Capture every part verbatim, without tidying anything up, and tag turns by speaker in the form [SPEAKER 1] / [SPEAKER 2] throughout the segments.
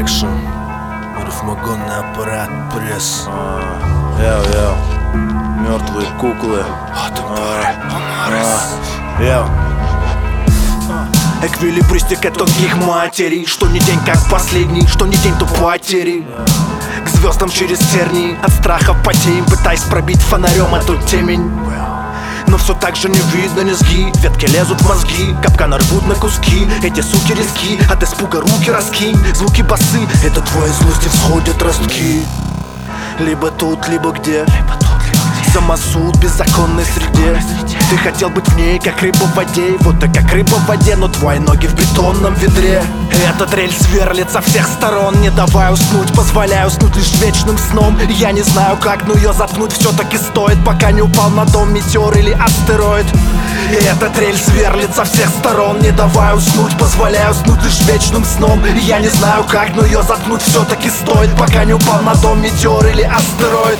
[SPEAKER 1] продакшн, рифмогонный аппарат, пресс.
[SPEAKER 2] Йоу, йоу, мертвые куклы. Йоу.
[SPEAKER 3] Эквилибристика тонких матерей. Что не день, как последний, что не день, то потери. К звездам через тернии, от страха потеем, пытаясь пробить фонарем эту темень. Но все так же не видно низги, ветки лезут в мозги, капканы рвут на куски. Эти суки риски, от испуга руки раскинь. Звуки басы, это твои злости всходят ростки. Либо тут, либо где, самосуд в беззаконной среде. Ты хотел быть в ней, как рыба в воде. Вот ты как рыба в воде, но твои ноги в бетонном ведре. Этот рельс сверлит со всех сторон, не давая уснуть, позволяя уснуть лишь вечным сном. Я не знаю как, но ее заткнуть все-таки стоит, пока не упал на дом метеор или астероид. И этот рельс сверлит со всех сторон, не давая уснуть, позволяя уснуть лишь вечным сном. Я не знаю как, но ее заткнуть все-таки стоит, пока не упал на дом метеор или астероид.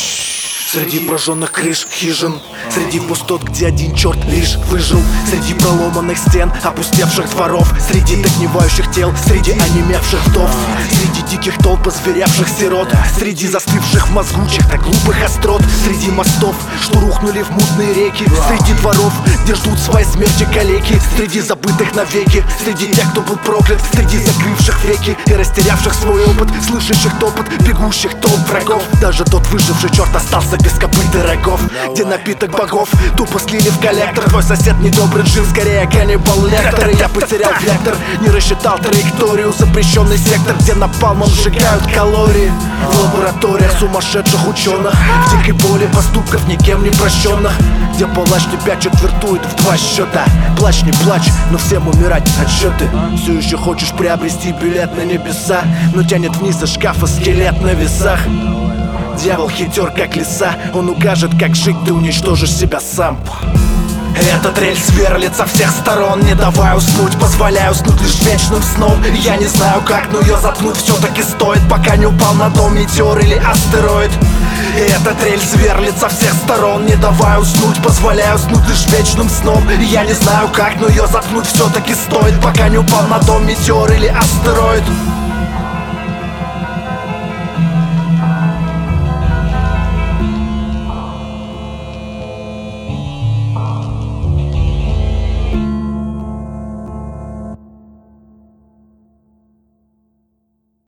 [SPEAKER 3] Среди прожженных крыш хижин, среди пустот, где один черт лишь выжил, среди проломанных стен, опустевших дворов, среди догнивающих тел, среди онемевших вдов, среди диких толп озверевших сирот, среди застывших в мозгу чьих-то глупых острот, среди мостов, что рухнули в мутные реки, среди дворов, где ждут своей смерти калеки, среди забытых навеки, среди тех, кто был проклят, среди закрывших веки и растерявших свой опыт, слышащих топот бегущих толп врагов. Даже тот выживший черт остался без копыт и рогов, где напиток богов тупо слили в коллектор. Твой сосед недобрый джин, скорее каннибал лектор. И я потерял вектор, не рассчитал траекторию. Запрещенный сектор, где напалмом сжигают калории. В лабораториях сумасшедших ученых, в дикой боли поступков никем не прощенных, где палач тебя четвертует в два счета. Плачь, не плачь, но всем умирать отсчеты. Все еще хочешь приобрести билет на небеса, но тянет вниз за шкафа скелет на весах. Дьявол хитер, как лиса, он укажет, как жить, ты уничтожишь себя сам. Этот рельс сверлит со всех сторон, не давая уснуть, позволяя уснуть лишь вечным сном. Я не знаю как, но ее заткнуть все-таки стоит, пока не упал на дом метеор или астероид. И этот рельс сверлит со всех сторон, не давая уснуть, позволяя уснуть лишь вечным сном. Я не знаю как, но ее заткнуть все-таки стоит, пока не упал на дом метеор или астероид.